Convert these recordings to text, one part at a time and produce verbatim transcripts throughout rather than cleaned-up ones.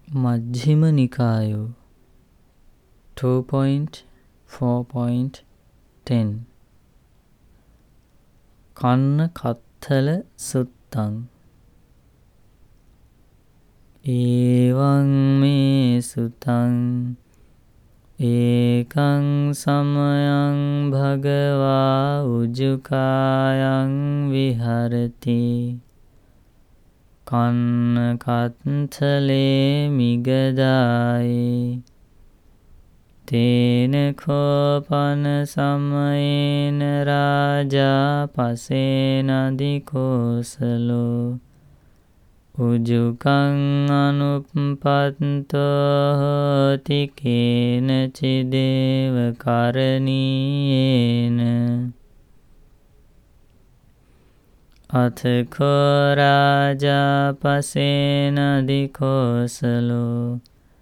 Majjhima Nikaya two point four point ten Kanna Katthala Suttan Evaṃ me sutaṃ ekaṃ samayaṃ bhagavā ujjukāyaṃ viharati kanna katthale migadāye tena kōpana samayena rājā pasena dikosalo ujjukaṃ anuppatto hoti kena cideva karaniyena athako rājā pasena dikosalo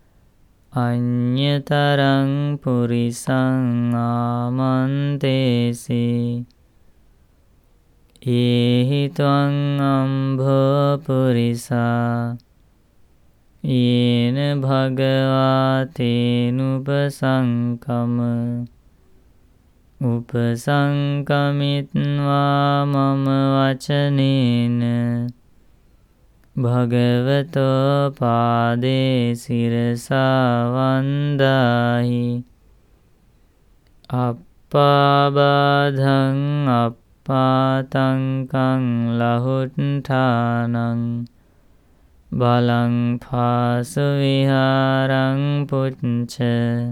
aññataraṃ purisaṃ āmantesi Ehi tvaṃ ambho purisā yena bhagavā tenupasaṃkama upasaṃkamittvā mama vacanena bhagavato pāde sirasā vandāhi appābādhaṃ Pātaṃ lahutthānaṃ balaṃ phāsu vihāraṃ pucca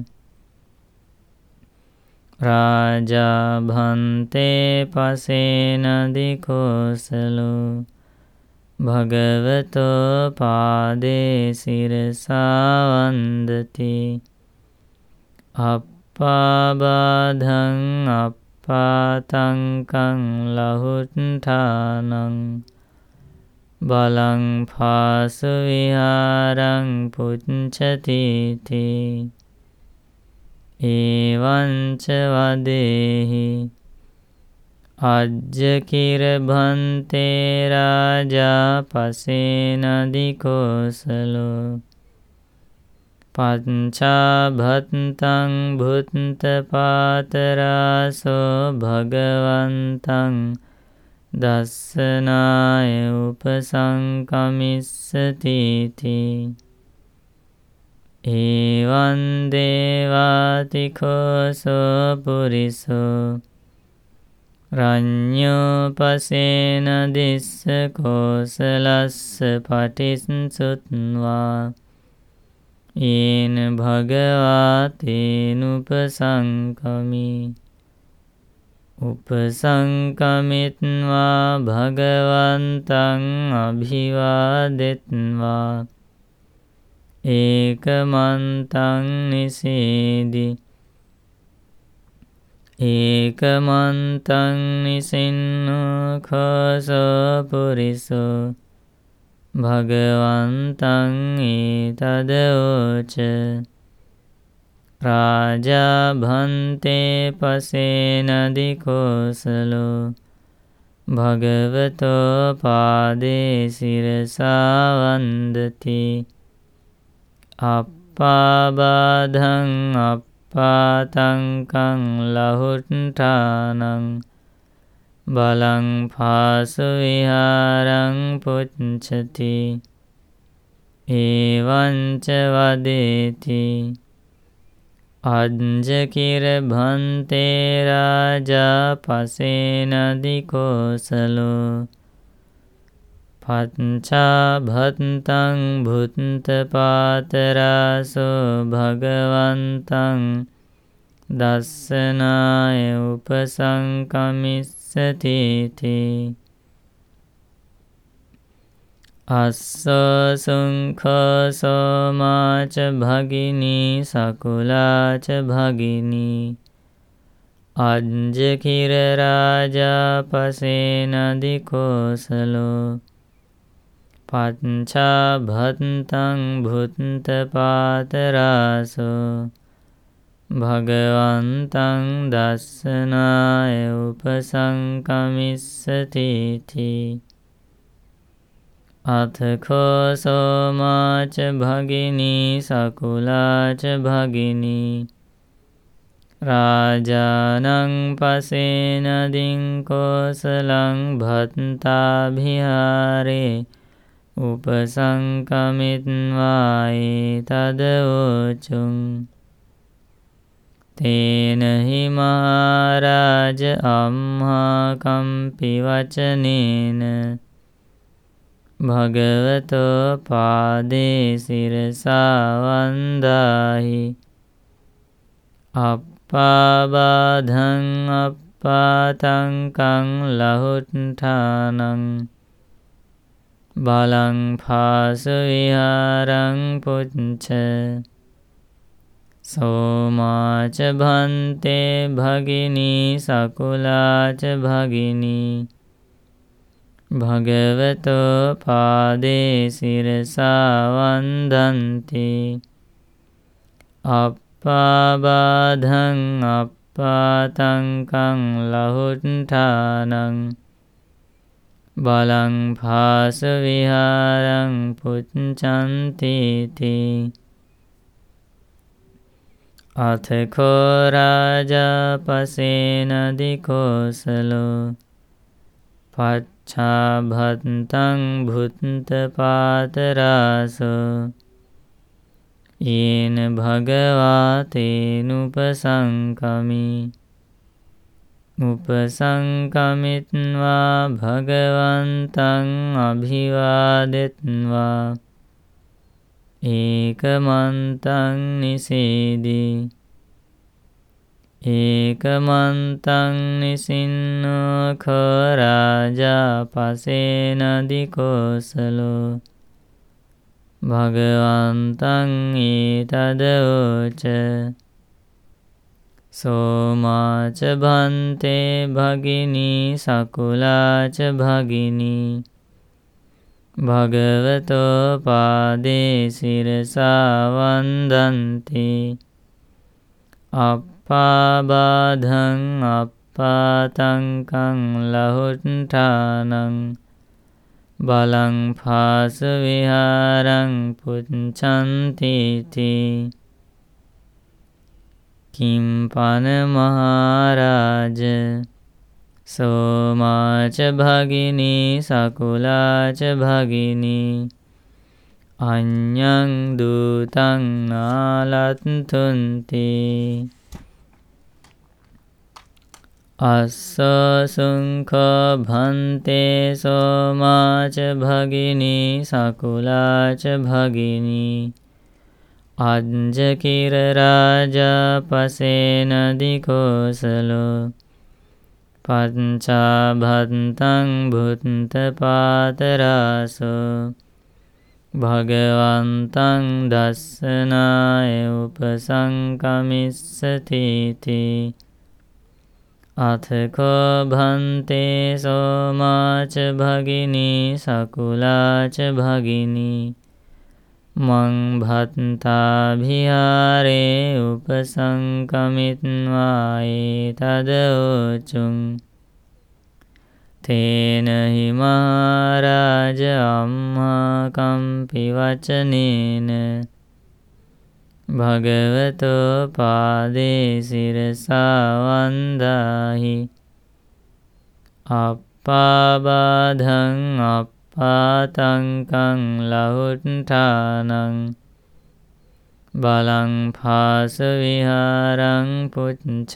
rājā bhante pasena dikosalo bhagavato pāde sirasā vandati appābādhaṃ Pātaṃ lahutthānaṃ balaṃ phāsu vihāraṃ puccati evaṃ ca vadehi ajjakira bhante rājā pasena dikosalo paccā bhattaṃ bhutta pātarāso bhagavaṃtaṃ dassanaye upasaṃkamissati evaṃ devātiko puriso rañño pasena dissa kosalassa patissutvā yena bhagavā tenupasaṃkami upasaṃkamittvā bhagavaṃtaṃ abhivādetvā ekamantaṃ nisedi ekamantaṃ nisinno khoso puriso bhagavaṃtaṃ etadavoca rājā bhante pasena dikosalo bhagavato pāde sirasā vandati appābādhaṃ appātaṃ lahutthānaṃ balaṃ phāsu vihāraṃ puccati evaṃ ca vadeti ajjakira bhante rājā pasena dikosalo paccā bhattaṃ bhutta pātarāso bhagavaṃtaṃ dassanaye upasaṃkamissati asso suṅkho somā ca bhagini sakulā ca bhagini ajjakira rājā pasena dikosalo paccā bhattaṃ bhutta pātarāso bhagavaṃtaṃ dassanaye upasaṃkamissati අත්ථකෝ සෝමාච භගිනී සකුලාච භගිනී රාජානං පසේනදින් කෝසලං භත්තාභිහාරේ උපසංකමිත්වායේ තදවෝචුං තේනහි මහාරාජ අම්හාකම්පි වචනේන භගවතෝ පාදේ සිරසා වන්දාහි අප්පාබාධං අප්පාතංකං ලහුට්ඨානං බලං පාස විහාරං පුච්ච සෝමාච භන්තේ භගිනී සකුලාච භගිනී භගවතෝ පාදේ සිරසා වන්දන්ති අප්පාබාධං අප්පාතංකං ලහුට්ඨානං බලං පාස විහාරං පුච්ඡන්ති අථකෝ රාජා පසේනදි කෝසලෝ පච්ඡාභත්තං භුත්තපාතරාසෝ යේන භගවා තේනුපසංකමි උපසංකමිත්වා භගවන්තං අභිවාදෙත්වා ඒකමන්තං නිසීදී ඒකමන්තං නිසින්නෝ කෝ රාජා පසේනදි කෝසලෝ භගවන්තං ඊතදවෝච සෝමාච භන්තේ භගිනී සකුලාච භගිනී භගවතෝ පාදේ සිරසා වන්දන්ති අප්පාබාධං අප්පාතංකං ලහුට්ඨානං බලං පාස විහාරං පුච්ඡන්ති කිම්පන මහාරාජ සෝමාච භගිනී සකුලාච භගිනී අඤ්ඤං දූතං නාලත්තුන්ති අස්සසුංඛෝ භන්තේ සෝමාච භගිනී සකුලාච භගිනී අජ්ජකිර රාජා පසේනදි කෝසලෝ පච්ඡාභත්තං භුත්තපාතරාසෝ භගවන්තං දස්සනාය උපසංකමිස්සති අථකෝ භන්තේ සෝමාච භගිනී සකුලාච භගිනී මං භත්තාභිහාරේ උපසංකමිත්වායේ තදෝචුං තේනහි මහාරාජ අම්හාකම්පි වචනේන භගවතෝ පාදේ සිරසා වන්දාහි අප්පාබාධං අප්පාතංකං ලහුට්ඨානං බලං පාස විහාරං පුච්ඡ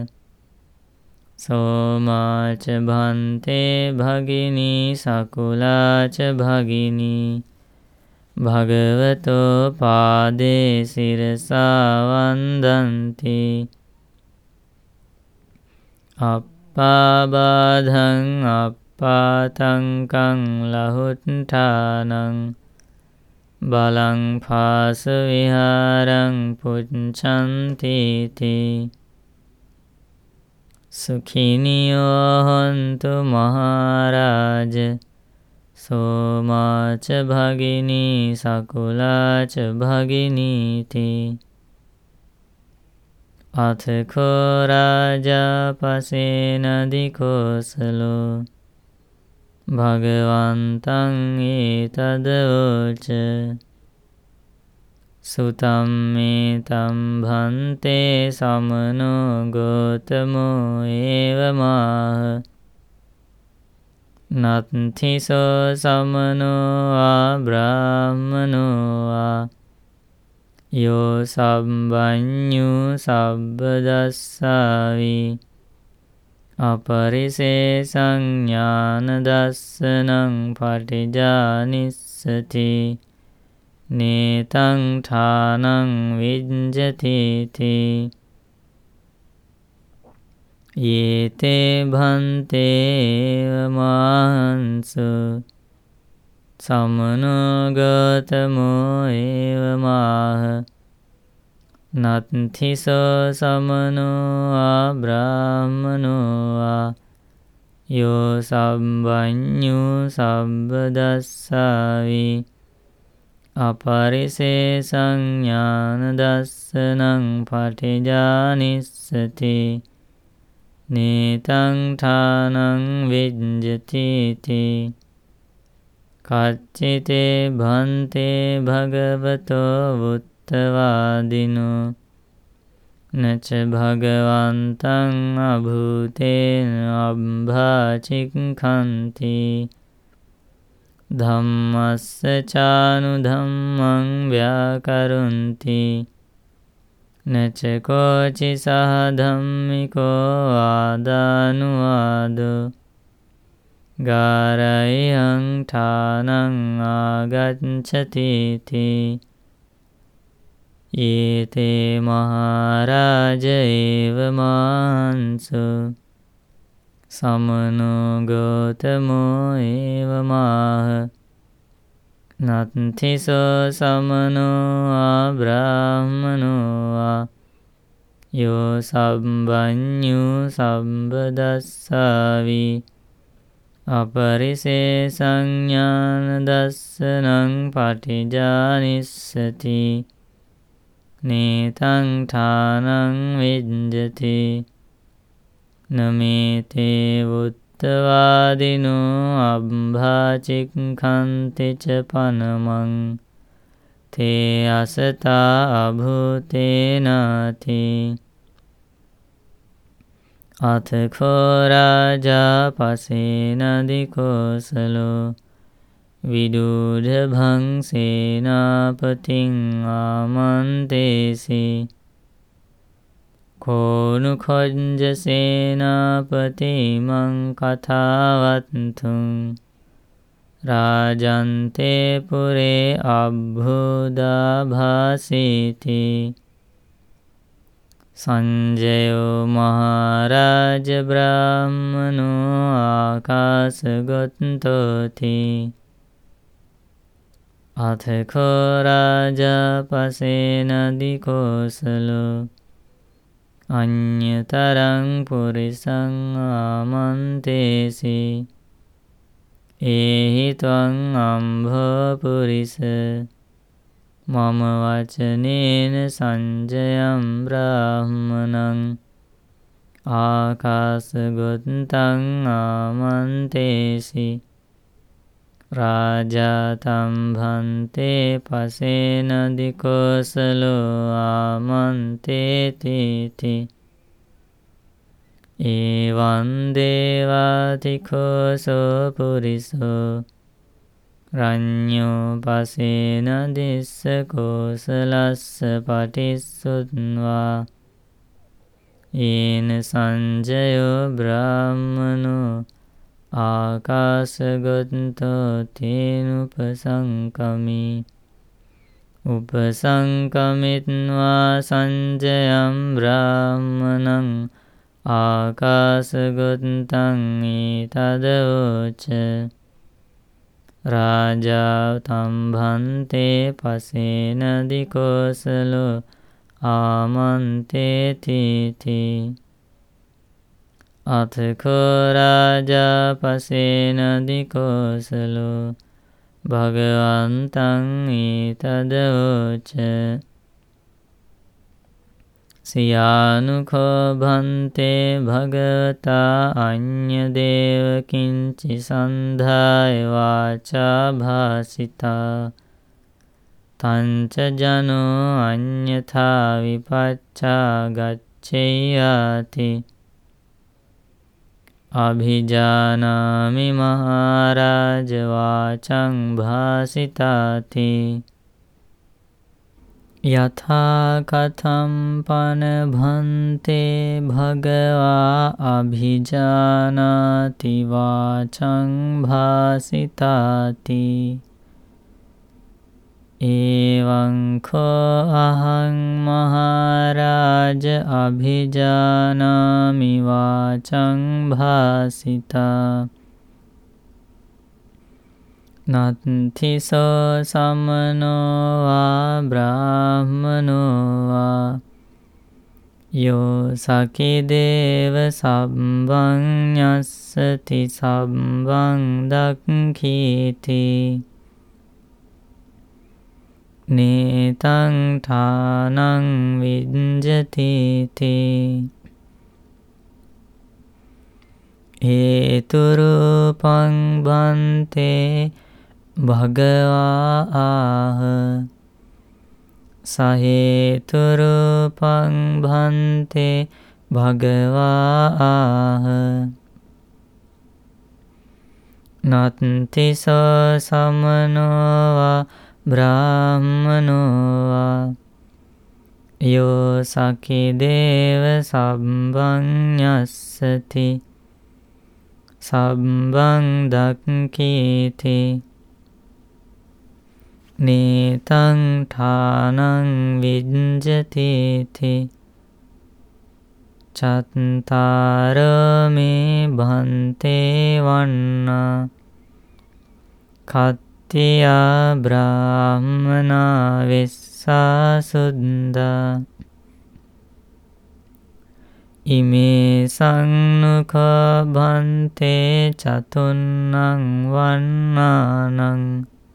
සෝමාච භන්තේ භගිනී සකුලාච භගිනී භගවතෝ පාදේ සිරසා වන්දන්ති අප්පාබාධං අප්පාතංකං ලහුට්ඨානං බලං පාස විහාරං පුච්ඡන්ති සුඛිනියෝ හොන්තු මහාරාජ සෝමාච භගිනී සකුලාච භගිනීති අථකෝ රාජා පසේනදි කෝසලෝ භගවන්තං ඒතදවෝච සුතම් මේතම් භන්තේ සමනෝ ගෝතමෝ ඒවමාහ නත්ථිසෝ සමනෝ ආ බ්‍රාහ්මනෝ ආ යෝ සබ්බඤ්ඤු සබ්බදස්සාවි අපරිසේසං ඥාන දස්සනං පටිජානිස්සති නේතං ඨානං විඤ්ජති තී යේතේ භන්තේ මාංසු සමනෝ ගෝතමෝ ඒවමාහ නත්ථිසෝ සමනෝ ආ බ්‍රාහ්මනෝ ආ යෝ සබ්බඤ්ඤු සබ්බදස්සාවි අපරිසේසං ඥාන දස්සනං පටිජානිස්සති නේතං ඨානං විඤ්ජති තී කච්චිතේ භන්තේ භගවතෝ වුත්තවාදිනෝ නච භගවන්තං අභූතේන අබ්භාචික්ඛන්ති ධම්මස්ස චානු ධම්මං ව්‍යාකරොන්ති නච කෝචි සහ ධම්මිකෝ ආදානුවාදෝ ගාරයං ඨානං ආගච්ඡති තී යේතේ මහරජ ඒව මාංසු සමනෝ ගෝතමෝ ඒවමාහ නත්ථිසෝ සමනෝ ආ බ්‍රාහ්මනෝ ආ යෝ සබ්බඤ්ඤු සබ්බදස්සාවි අපරිසේසං ඥාන දස්සනං පටිජානිස්සති නේතං ඨානං විඤ්ජති නමේතේ වුත්තවාදිනෝ අබ්භාචික්ඛන්ති ච පනමං තේ අසතා අභූතේනාති අතඛෝ රාජා පසේනදිකෝසලෝ විදුඩ භංසේනාපතිං ආමන්තේසි කෝනු කොංජ සේනාපතිමං කථාවත්තුං රාජන්තේ පුරේ අබ්බුදාභාසීති සංජයෝ මහරජ බ්‍රාහ්මනෝ ආකාශගතෝති අතඛෝ රාජා පසේනදිකෝසලෝ අඤ්ඤතරං පුරිසං ආමන්තේසි ඒහි ත්වං අම්භෝ පුරිස මම වචනේන සංජයං බ්‍රාහ්මණං ආකාශගතං ආමන්තේසි රාජා තම් භන්තේ පසේනදිකෝසලෝ ආමන්තේති තී එවං දේවාතිකෝසෝ පුරිසෝ රඤ්ඤෝ පසේනදිස්ස කෝසලස්ස පටිස්සුත්වා ඒන සංජයෝ බ්‍රාහ්මනෝ ආකාශගතෝ තේනුපසංකමි උපසංකමිත්වා සංජයං බ්‍රාහ්මණං ආකාශගතං ඊතදවෝච රාජා තම් භන්තේ පසේනදිකෝසලෝ ආමන්තේති තී අතඛෝ රාජා පසේනදිකෝසලෝ භගවන්තං ඊතදවෝච සියානුකෝ භන්තේ භගවතා අඤ්ඤ දේව කිංචි සන්ධාය වාචා භාසිතා තංච ජනෝ අඤ්ඤථා විපච්ඡා ගච්ඡේයාති අභිජානාමි මහරජ වාචං භාසිතාති යථා කතම් පන භන්තේ භගවා අභිජානාති වාචං භාසිතාති එවං කෝ අහං මහරජ අභිජානාමි වාචං භාසිතා නත්ථිසෝ සමනෝ වා බ්‍රාහ්මනෝ වා යෝ සකිදේව සබ්බං ඤස්සති සබ්බං දක්ඛීති නේතං ඨානං විඤ්ජති තේ හේතුරූපං භන්තේ භගවා ආහ සහේතුරූපං භන්තේ භගවා ආහ නත්ථිසෝ සමනෝ වා බ්‍රාහ්මනෝ වා යෝ සකිදේව සබ්බං ඤස්සති සබ්බං දක්ඛීති නේතං ඨානං විඤ්ජති තේ චත්තාරමේ භන්තේ වන්නා කත්තියා බ්‍රාහ්මනා වෙස්සා සුද්දා ඉමේ සංනුඛා භන්තේ චතුන්නං වන්නානං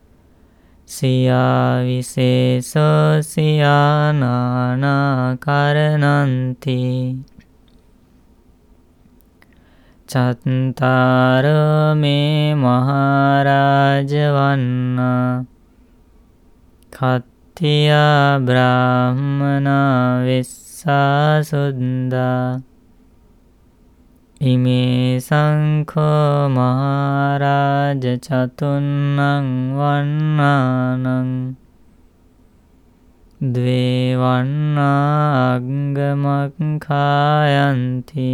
සියා විශේෂෝ සියා නානා කරණන්ති චත්තාරමේ මහරජ වන්නා කත්තියා බ්‍රාහ්මනා වෙස්සා සුද්දා ඉමේ සංඛෝ මහරජ චතුන්නං වන්නානං ද්වේ වන්නා අග්ගමක්ඛායන්ති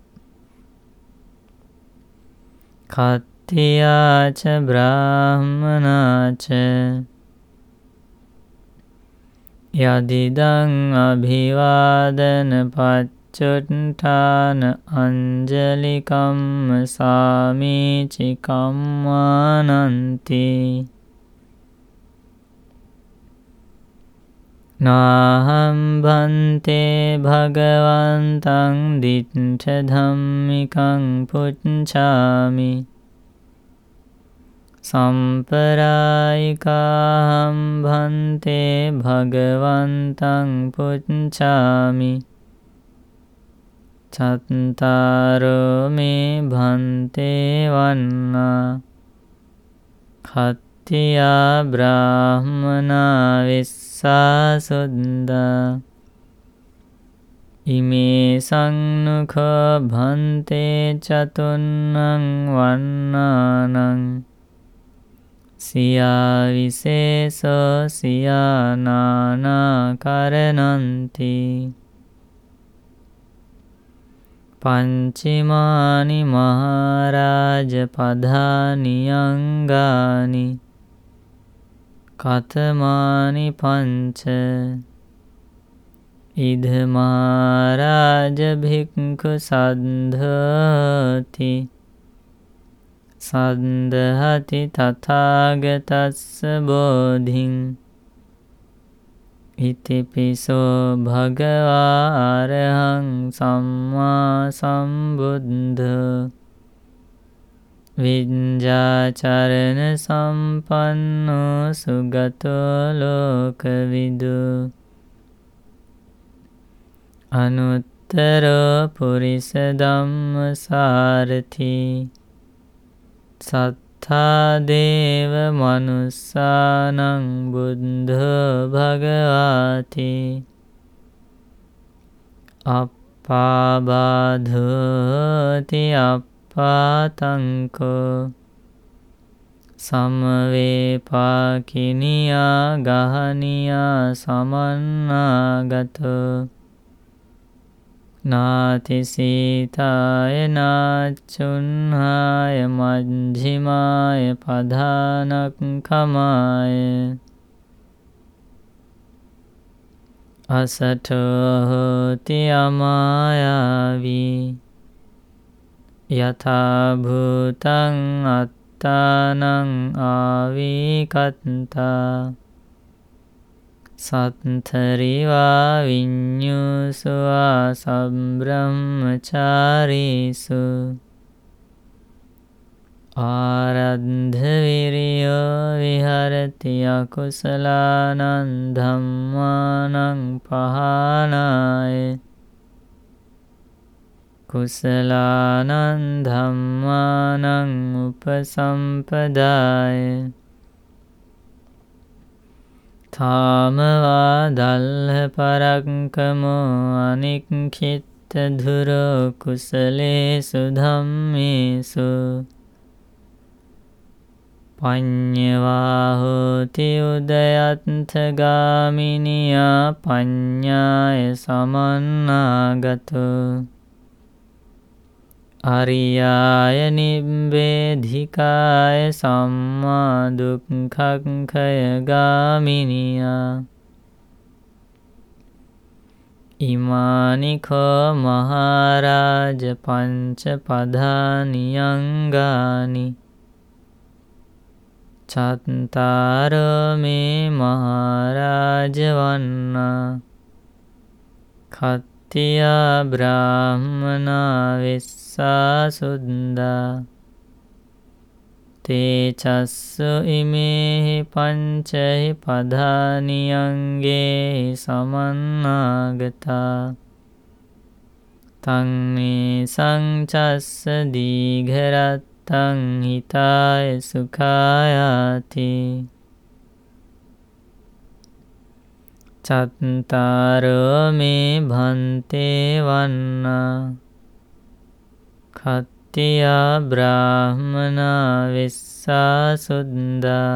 කත්තියාච බ්‍රාහ්මනාච යදිදං අභිවාදන පච්චුට්ඨාන අංජලිකම්ම සාමීචි කම්මානන්ති නාහම් භන්තේ භගවන්තං දිට්ඨ ධම්මිකං පුච්ඡාමි සම්පරායිකාහම් භන්තේ භගවන්තං පුච්ඡාමි චත්තාරෝ මේ භන්තේ වන්නා කත්තියා බ්‍රාහ්මනා වෙස්සා සුද්දා ඉමේ සංනුඛෝ භන්තේ චතුන්නං වන්නානං සියා විශේෂෝ සියා නානා කරණන්ති පංචමානි මහරජ පධානි අංගානි කතමානි පංච ඉද මහරජ භික්ඛු සද්ධාති සන්දහති තථාගතස්ස බෝධින් ඉතිපිසෝ භගවා අරහං සම්මා සම්බුද්ධ විඤ්ඤාචරණ සම්පන්නෝ සුගතෝ ලෝකවිදු අනුත්තර පුරිස ධම්මසාරති සත්තා දේව මනුස්සානං බුද්ධෝ භගවාති අප්පාබාධෝති අප්පාතංකෝ සමවේපාකිනියා ගහනියා සමන්නාගතෝ නාති සීතාය නාචුන්හාය මජ්ජිමාය පධානක්ඛමාය අසඨෝ හෝති අමායාවී යථා භූතං අත්තානං ආවිකත්තා සත්තරිවා විඤ්ඤුසුවා සම්බ්‍රහ්මචාරීසු ආරද්ධ විරියෝ විහරති අකුසලානං ධම්මානං පහනාය කුසලානං ධම්මානං උපසම්පදාය ථාමවා දල්හ පරක්කමෝ අනික්ඛිත්ත ධුරෝ කුසලේසු ධම්මේසු පඤ්ඤවා හෝති උදයත්ථ ගාමිනියා පඤ්ඤාය සමන්නාගතෝ අරියාය නිබ්බේධිකාය සම්මා දුක්ඛක්ඛය ගාමිනියා ඉමානිකෝ මහරජ පංච පදානියංගානි චත්තාරෝ මේ මහරජ වන්නා තියා බ්‍රාහ්මනා වෙස්සා සුද්දා තේ චස්සු ඉමේහි පංචහි පදානියංගේ සමන්නාගතා තං මේ සංචස්ස දීඝරත්තං හිතාය සුඛායාති චත්තාරෝ මේ භන්තේ වන්නා කත්තියා බ්‍රාහ්මනා වෙස්සා සුද්දා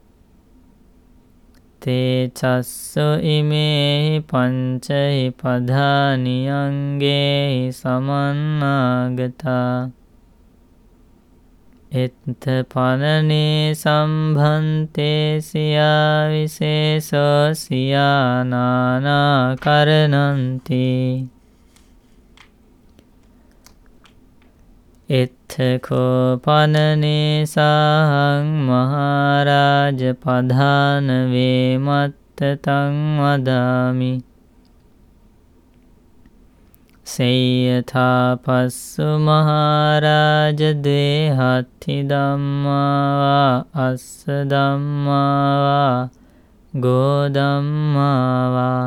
තේ චස්සු ඉමේහි පංචහි පදානියංගේ සමන්නාගතා එත්ථ පනනේ සම්භන්තේ සියා විශේෂෝ සියා නානා කරණන්ති එත්ථ කෝ පනනේ සාහං මහරජ පධාන වේමත්ත තං වදාමි සේයථා පස්සු මහරජ දේහත්ථි ධම්මාවා අස්ස ධම්මාවා ගෝ ධම්මාවා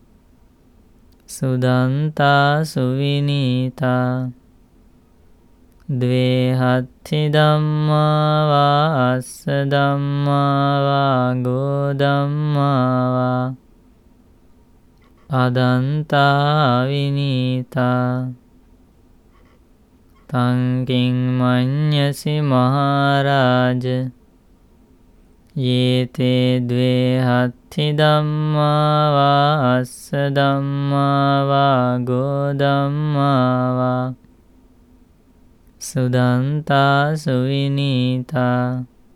සුදන්තා සුවිනීතා ද්වේහත්ථි ධම්මාවා අස්ස ධම්මාවා ගෝ ධම්මාවා අදන්තා විනීතා තං කිං මඤ්ඤසි මහරජ යේතේ ද්වේහත්ථි ධම්මාවා අස්ස ධම්මාවා ගෝ ධම්මාවා සුදන්තා සුවිනීතා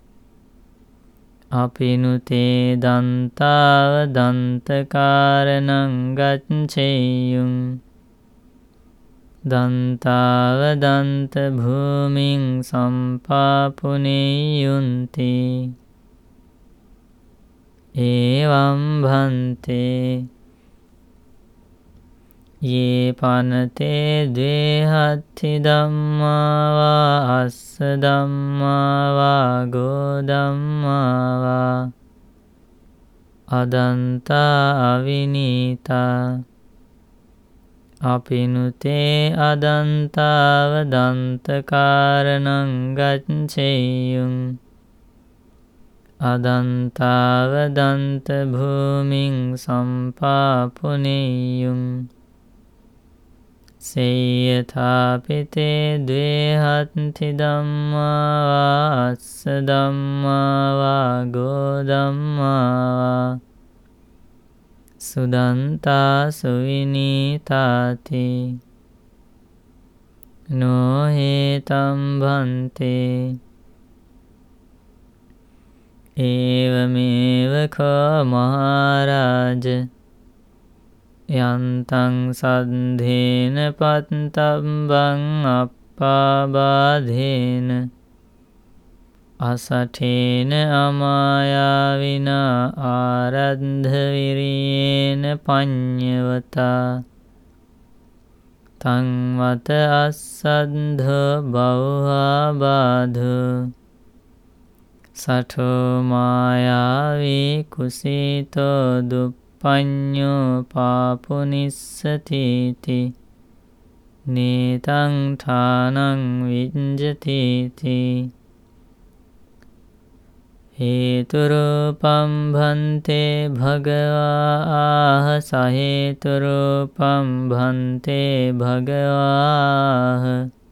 අපිනුතේ දන්තාව දන්තකාරණං ගච්ඡෙය්‍යුං දන්තාව දන්ත භූමින් සම්පාපුනේයුන්ති ඒවං භන්තේ යේ පනතේ ද්වේහත්ථි ධම්මාවා අස්ස ධම්මාවා ගෝ ධම්මාවා අදන්තා අවිනීතා අපිනුතේ අදන්තාව දන්තකාරණං ගච්ඡෙය්‍යුං අදන්තාව දන්ත භූමින් සම්පාපුනෙය්‍යුං සේයථාපිතේ ද්වේහත්ති ධම්මා අස්ස ධම්මා වාගෝ ධම්මා සුදන්තා සුවිනීතාති නොහේතම් භන්තේ ඒවමේව කෝ මහරජ යන්තං සද්ධේන පත්තබ්බං අප්පාබාධේන අසඨේන අමායාවිනා ආරද්ධ විරියේන පඤ්ඤවතා තං වත අස්සද්ධෝ බෞහා බාධෝ සඨෝ මායාවී කුසීතෝ දුප්පඤ්ඤෝ පාපුනිස්සතිති නේතං ඨානං විඤ්ජතිති හේතුරූපම් භන්තේ භගවා ආහ සහේතුරූපම් භන්තේ භගවාහ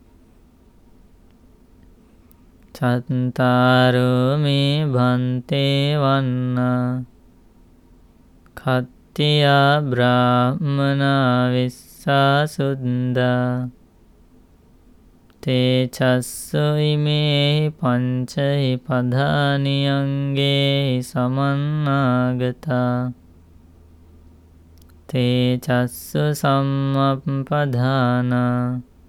චත්තාරෝ මේ භන්තේ වන්නා කත්තියා බ්‍රාහ්මනා විස්සා සුද්දා තේ චස්සු ඉමේහි පංචහි පධානියංගේ සමන්නාගතා තේ චස්සු සම්මප්පධානා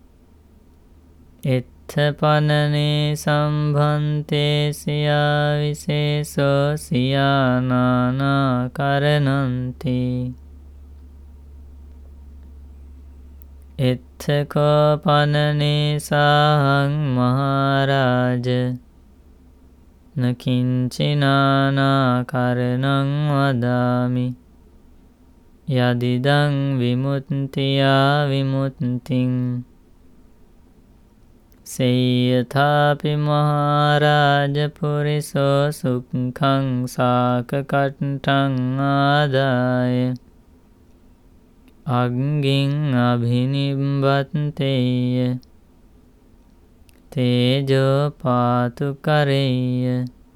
එත්ථපනනේ සම්භන්තේ සියා විශේෂෝ සියානානා කරණන්ති එත්ථකෝ පනනේ සාහං මහරජ නකින්චිනානා කරණං වදාමි යදිදං විමුක්තියා විමුක්තිං සේයථාපි මහරජ පුරිසෝ සුක්ඛං සාකකට්ඨං ආදාය අග්ගින් අභිනිබ්බත්තේය තේජෝ පාතු කරෙය්‍ය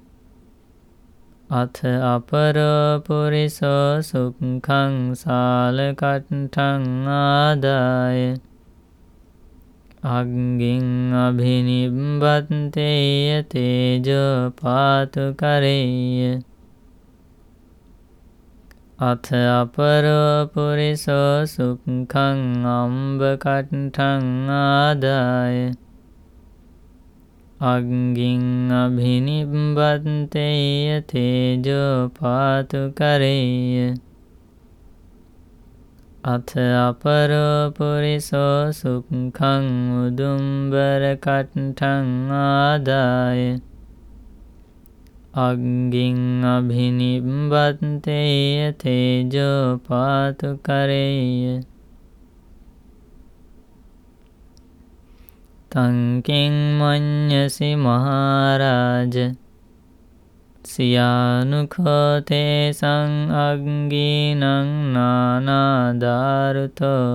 අත අපරෝ පුරිසෝ සුක්ඛං සාලකට්ඨං ආදාය අග්ගින් අභිනිබ්බත්තේය තේජෝ පාතු කරෙය්‍ය අත අපරෝ පුරිසෝ සුක්ඛං අම්බකට්ඨං ආදාය අග්ගින් අභිනිබ්බත්තේය තේජෝ පාතු කරෙය්‍ය අත අපරෝ පුරිසෝ සුක්ඛං උදුම්බරකට්ඨං ආදාය අග්ගින් අභිනිබ්බත්තේය තේජෝ පාතු කරෙය්‍ය තං කිං මඤ්ඤසි මහරජ සියානුඛෝ තේසං අග්ගීනං නානාදාරුතෝ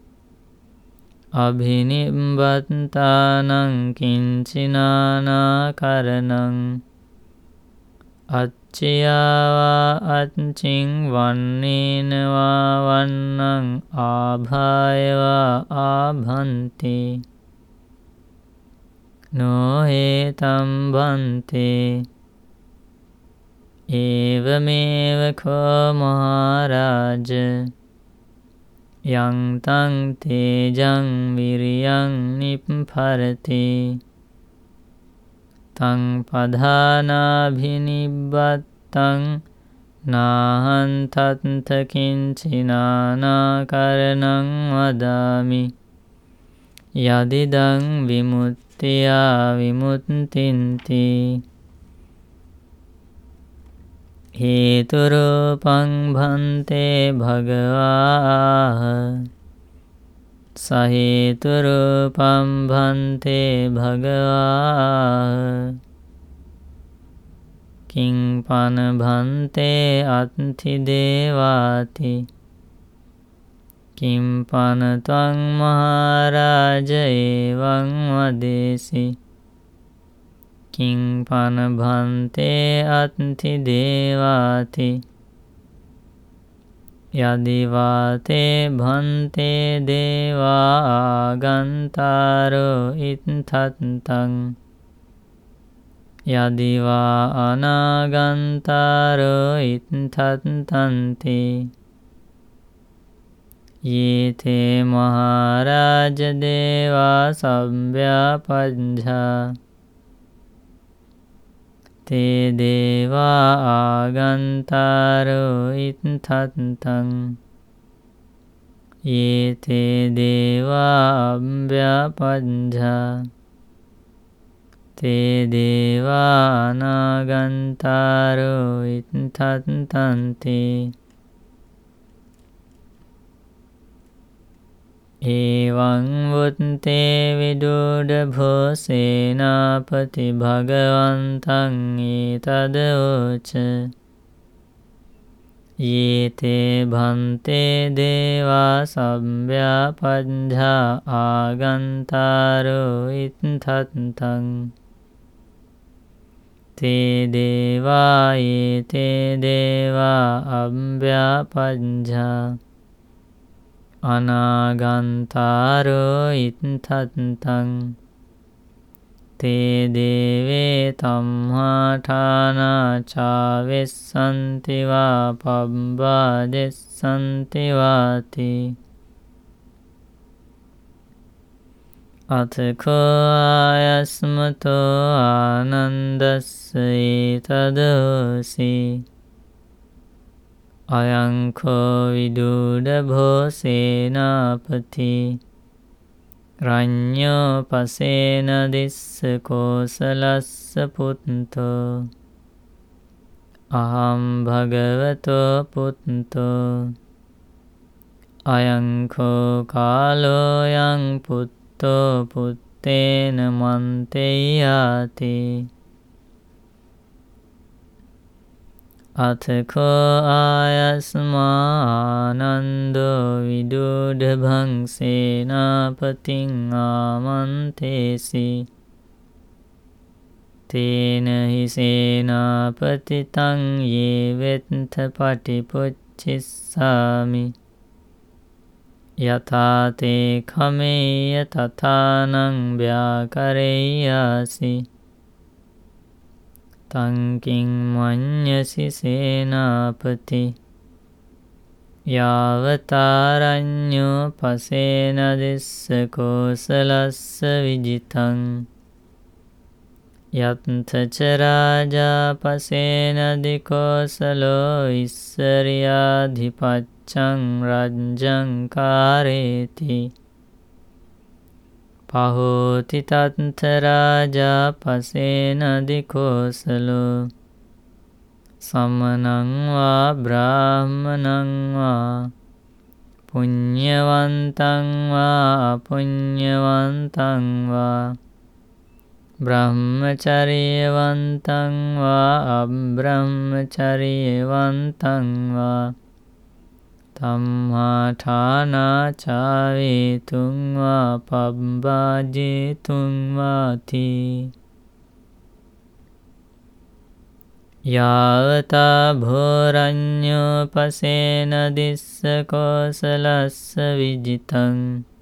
අභිනිබ්බත්තානං කිංචිනානා කරණං අච්චයාවා අච්චින් වන්නේන වා වන්නං ආභායවා ආභන්ති නොහේතම් භන්තේ ඒවමේව කෝ මහරජ යං තං තේජං විරියං නිප්පරති තං පධානාභිනිබ්බත්තං නාහං තත්ථ කිංචිනානා කරණං වදාමි යදිදං විමුක්තියා විමුක්තින්ති හේතුරූපං භන්තේ භගවාහ සහේතුරූපම් භන්තේ භගවා කිං පන භන්තේ අත්ථි දේවාති කිම් පන ත්වං මහරාජ ඒවං වදේසි කිං පන භන්තේ අත්ථි දේවාති යදිවාතේ භන්තේ දේවා ආගන්තාරෝ ඉත්තත්තං යදිවා අනාගන්තාරෝ ඉත්තත්තන්ති යේතේ මහරාජ දේවා සම්භ්‍යාපඤ්ඤා තේ දේවා ආගන්තාරෝ ඉත්තත්තං යේතේ දේවා අභ්‍යාපඤ්ඤා තේ දේවා අනාගන්තාරෝ ඉත්තත්තන්ති එවං වුත්තේ විදුඩභෝ සේනාපති භගවන්තං ඒතදෝච යේතේ භන්තේ දේවා සම්භ්‍යාපඤ්ඤා ආගන්තාරෝ ඉත්තත්තං තේ දේවා යේතේ දේවා අභ්‍යාපඤ්ඤා අනාගන්තාරෝ ඉත්තත්තං තේ දේවේ තම්හාඨානා චාවෙස්සන්ති වා පබ්බාදෙස්සන්ති වාති අතකෝ ආයස්මතෝ ආනන්දස්ස ඒතදෝසි අයංකෝ විදුඩභෝ සේනාපති රඤ්ඤෝ පසේන දිස්ස කෝසලස්ස පුත්තෝ අහං භගවතෝ පුත්තෝ අයංකෝ කාලෝ යං පුත්තෝ පුත්තේන මන්තේයාති අතකෝ ආයස්මානන්දෝ විදුඩභං සේනාපතිං ආමන්තේසි තේන හි සේනාපතිතං යේවෙත්ථ පටිපුච්චිස්සාමි යථා තේ khමේය තථානං ව්‍යාකරෙය්‍යාසි තංකින් මඤ්ඤසි සේනාපති යාවතාරඤ්ඤෝ පසේන දිස්ස කෝසලස්ස විජිතං යත්ථ ච රාජා පසේන දිකෝසලෝ ඉස්සරියාධිපච්ඡං රජ්ජං කාරේති පහෝති තත්ථ රාජා පසේන දිකෝසලෝ සමනං වා බ්‍රාහ්මනං වා පුඤ්ඤවන්තං වා අපුඤ්ඤවන්තං වා බ්‍රහ්මචර්යවන්තං වා අබ්‍රහ්මචර්යවන්තං වා තම්මාඨානා චාවේතුං වා පබ්බාජේතුං වාති යාවතා භෝරඤ්ඤෝ පසේන දිස්ස කෝසලස්ස විජිතං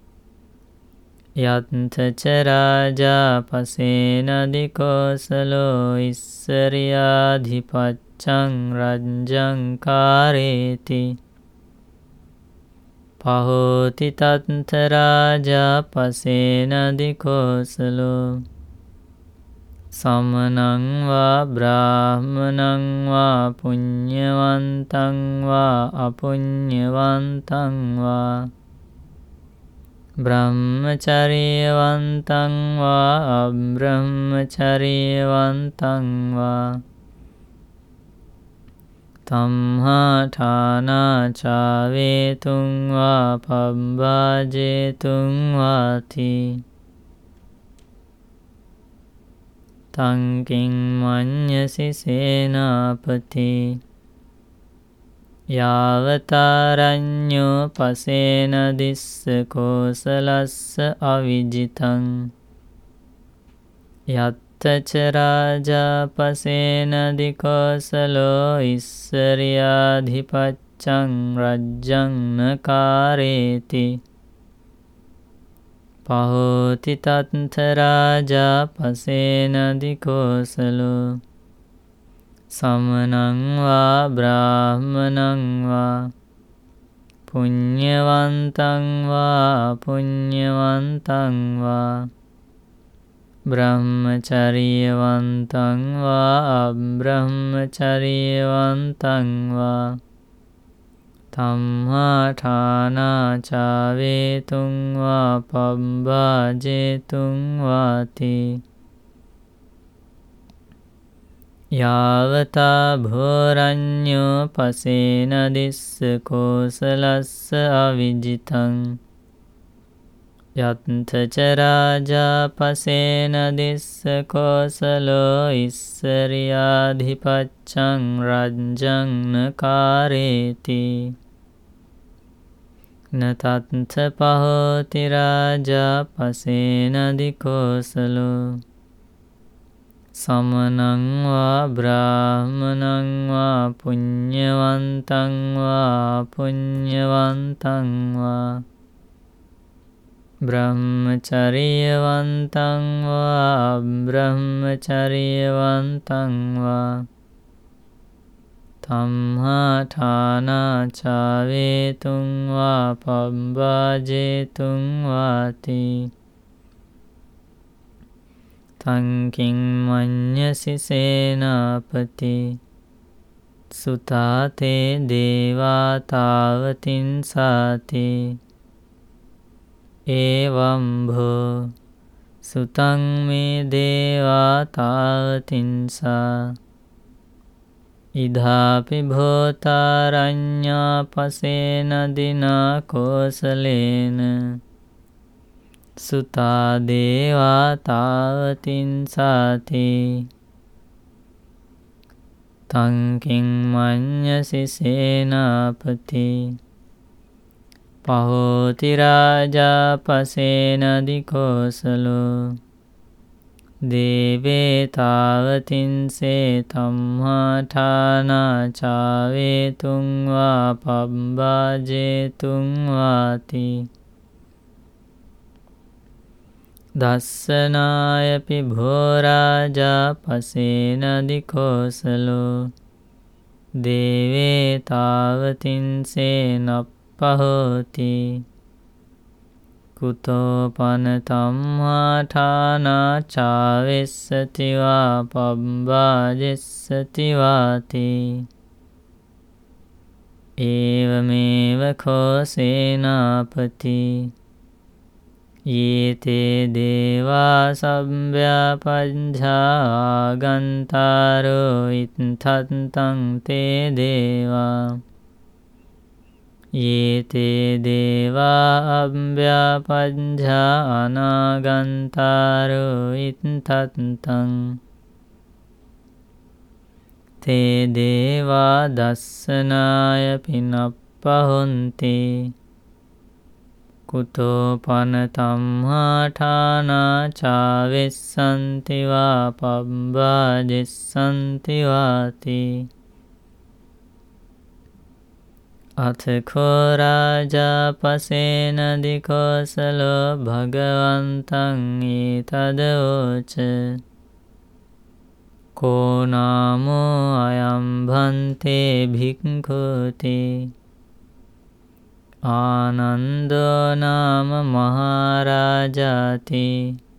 යත්ථ ච රාජා පසේන දිකෝසලෝ ඉස්සරියාධිපච්ඡං රජ්ජං කාරේති පහෝති තත්ථ රාජා පසේන දිකෝසලෝ සමනං වා බ්‍රාහ්මනං වා පුඤ්ඤවන්තං වා අපුඤ්ඤවන්තං වා බ්‍රහ්මචර්යවන්තං වා අබ්‍රහ්මචර්යවන්තං වා තම්හා ඨානා චාවේතුං වා පබ්බාජේතුං වාති තංකින් මඤ්ඤසි සේනාපති යාවතාරඤ්ඤෝ පසේන දිස්ස කෝසලස්ස අවිජිතං යත්තච රාජා පසේන දිකෝසලෝ ඉස්සරියාධිපච්ඡං රජ්ජං නකාරේති පහෝති තත්ථ රාජා පසේන දිකෝසලෝ සමනං වා බ්‍රාහ්මනං වා පුඤ්ඤවන්තං වා අපුඤ්ඤවන්තං වා බ්‍රහ්මචර්යවන්තං වා අබ්‍රහ්මචර්යවන්තං වා තම්හා ඨානා චාවේතුං වා පබ්බාජේතුං වාති යාවතා භෝරඤ්ඤෝ පසේන දිස්ස කෝසලස්ස අවිජිතං යත්තච රාජා පසේන දිස්ස කෝසලෝ ඉස්සරියාධිපච්ඡං රජ්ජං නකාරේති නතත්ථ පහෝති රාජා පසේන දිකෝසලෝ සමනං වා බ්‍රාහ්මනං වා පුඤ්ඤවන්තං වා පුඤ්ඤවන්තං වා බ්‍රහ්මචර්යවන්තං වා බ්‍රහ්මචර්යවන්තං වා තම්හා ඨානා චාවේතුං වා පබ්බාජේතුං වාති තංකින් මඤ්ඤසි සේනාපති සුතාතේ දේවා තාවතින්සාති ඒවං භෝ සුතං මේ දේවා තාවතින්සා ඉධාපි භෝතාරඤ්ඤා පසේන දිනා කෝසලේන සුතා දේවා තාවතින්සාති තංකින් මඤ්ඤසි සේනාපති පහෝති රාජා පසේන දිකෝසලෝ දේවේ තාවතින්සේ තම්හා ඨානා චාවේතුං වා පබ්බාජේතුං වාති දස්සනායපි භෝරාජා පසේන දිකෝසලෝ දේවේ තාවතින්සේ නප්පහෝති කුතෝ පන තම්හා ඨානා චාවෙස්සති වා පබ්බාජෙස්සති වාති ඒවමේව කෝ සේනාපති යේතේ දේවා සම්භ්‍යාපඤ්ඤා ආගන්තාරෝ ඉත්තන්තං තේ දේවා යේතේ දේවා අම්භ්‍යාපඤ්ඤා අනාගන්තාරෝ ඉත්තන්තං තේ දේවා දස්සනාය පිනප්පහොන්ති කුතෝ පන තම්හා ඨානා චාවෙස්සන්ති වා පබ්බාජෙස්සන්ති වාති අතකෝ රාජා පසේන දිකෝසලෝ භගවන්තං ඊතදෝච කෝ නාමෝ අයම් භන්තේ භික්ඛුති ආනන්දෝ නාම මහරජාති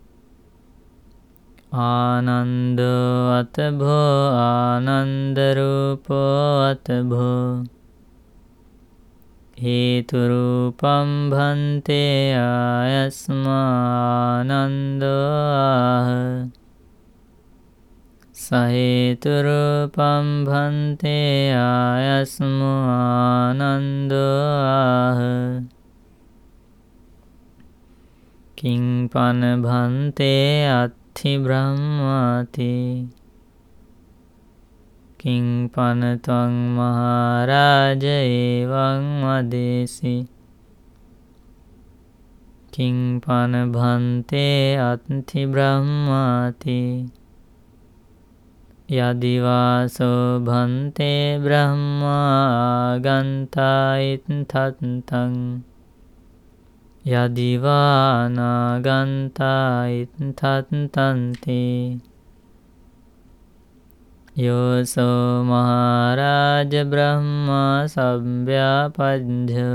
ආනන්දෝ අතභෝ ආනන්ද රූපෝ අතභෝ හේතු රූපම් භන්තේ ආයස්මා ආනන්දෝ ආහ සහේතුරූපම් භන්තේ ආයස්මු ආනන්දෝ ආහ කිංපන භන්තේ අත්ථි බ්‍රහ්මාති කිංපන ත්වං මහරාජ ඒවං වදේසි කිංපන භන්තේ අත්ථි බ්‍රහ්මාති යදිවාසෝ භන්තේ බ්‍රහ්මා ආගන්තායිත්තත්තං යදිවානාගන්තායිත්තත්තන්ති යෝසෝ මහරාජ බ්‍රහ්මා සම්භ්‍යාපජ්ජ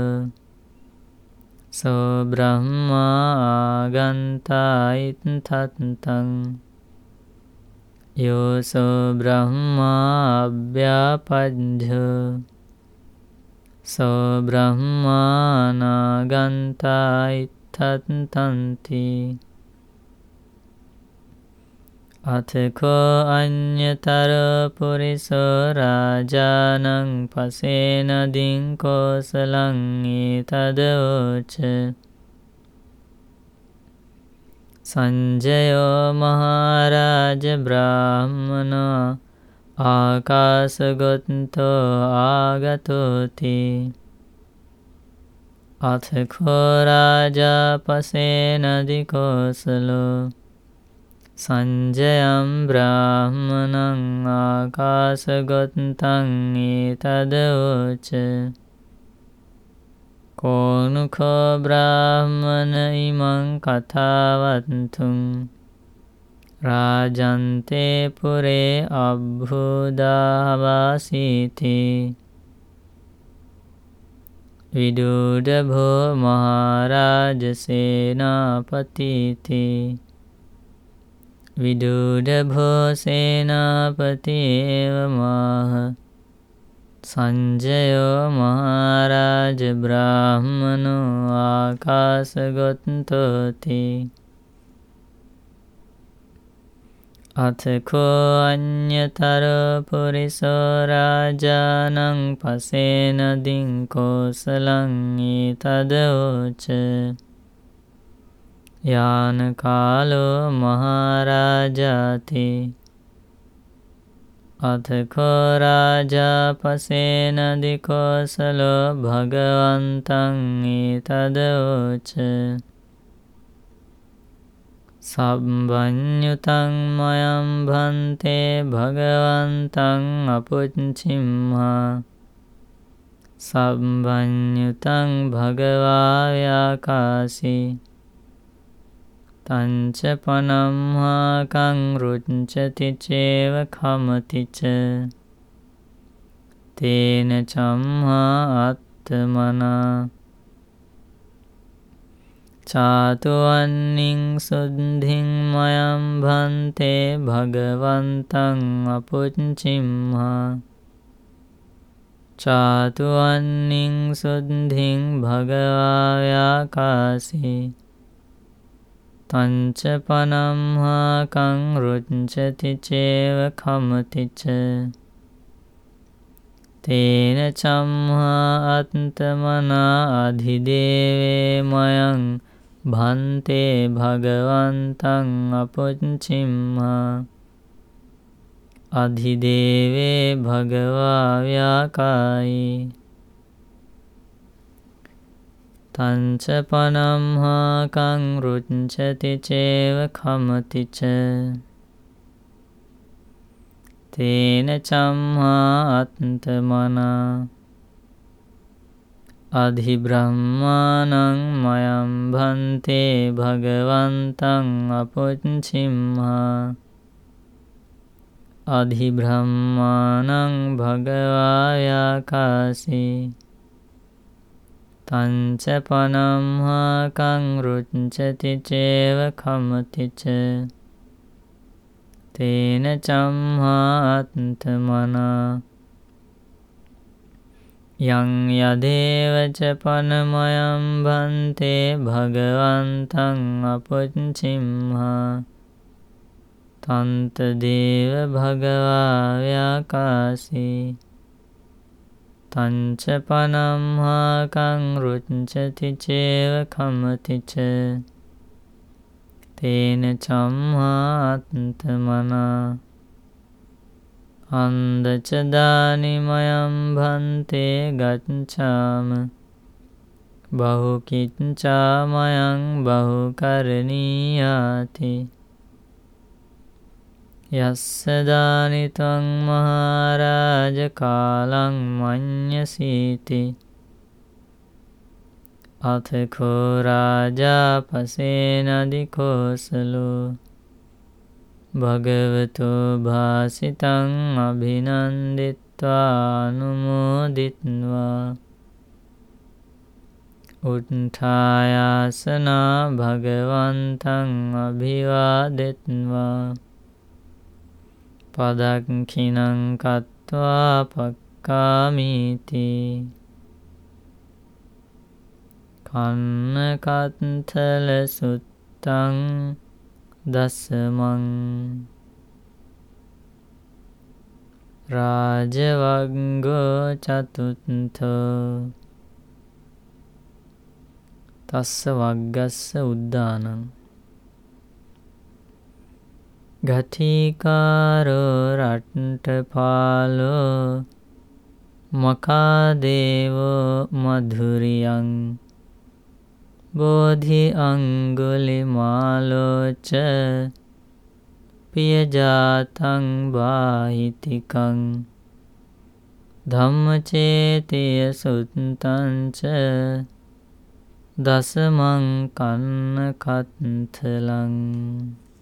සෝ බ්‍රහ්මා ආගන්තායිත්තත්තං යෝසෝ බ්‍රහ්මා අභ්‍යාපජ්ජ සෝ බ්‍රහ්මානාගන්තායිත්තත්තන්ති අතකෝ අඤ්ඤතර පුරිසෝ රාජානං පසේනදින් කෝසලං ඒතදෝච සංජයෝ මහරාජ බ්‍රාහ්මනෝ ආකාසගොත්තෝ ආගතෝති අතකෝ රාජා පසේනදි කෝසලෝ සංජයම් බ්‍රාහ්මනං ආකාසගොත්තං ඒතදෝච කෝනුකෝ බ්‍රාහ්මන ඉමං කථාවත්තුං රාජන්තේ පුරේ අබ්බුදාවාසීති විදුඩභෝ මහරාජ සේනාපතිති විදුඩභෝ සේනාපති ඒවමාහ සංජයෝ මහරාජ බ්‍රාහ්මනෝ ආකාසගොත්තෝති අතකෝ අඤ්ඤතර පුරිසෝ රාජානං පසේනදින් කෝසලං ඒතදෝච යාන කාලෝ මහරාජාති අතකෝ රාජා පසේනදි කෝසලෝ භගවන්තං ඒතදෝච සබ්බඤ්ඤුතං මයං භන්තේ භගවන්තං අපුච්චිම්හා සබ්බඤ්ඤුතං භගවා ව්‍යාකාසි තංච පනම්හාකං රුච්චති චේව khමති ච තේන චම්හා අත්තමනා චාතුවන්නින් සුද්ධින් මයං භන්තේ භගවන්තං අපුච්චිම්හා චාතුවන්නින් සුද්ධින් භගවා ව්‍යාකාසි තංච පනම්හාකං රුච්චති චේව khමති ච තේන චම්හා අත්තමනා අධිදේවේ මයං භන්තේ භගවන්තං අපුච්චිම්හා අධිදේවේ භගවා ව්‍යාකායි තංච පනම්හාකං රුච්චති චේව khමති ච තේන චම්හා අත්තමනා අධිබ්‍රහ්මානං මයං භන්තේ භගවන්තං අපුච්චිම්හා අධිබ්‍රහ්මානං භගවා ව්‍යාකාසි තංච පනම්හාකං රුච්චති චේව khමති ච තේන චම්හා අත්තමනා යං යදේවච පනමයං භන්තේ භගවන්තං අපුච්චිම්හා තන්ත දේව භගවා ව්‍යාකාසී තංච පනම්හාකං රුච්චති චේව කමතිච තේන චම්හාත්තමනා අන්දච දානිමයම් භන්තේ ගච්ඡාම බහුකිච්ඡාමයං බහුකරණීයාති යස්ස දානිතං මහරජ කාලං මඤ්ඤසීති අතකෝ රාජා පසේනදි කෝසලෝ භගවතු භාසිතං අභිනන්දිත්වා අනුමෝදිත්වා උත්ථායාසනා භගවන්තං අභිවාදෙත්වා පදක්ඛිනං කତ୍වා පක්ඛාමීති කන්න කත්තල සුත්තං දසමං රාජවග්ගෝ චතුත්ථෝ තස්ස වග්ගස්ස උද්දානං ගතිකාරෝ රට්ඨපාලෝ මකාදේවෝ මධුරියං බෝධි අංගුලිමාලෝච පියජාතං බාහිතිකං ධම්මචේතිය සුත්තංච දසමං කන්න කත්තලං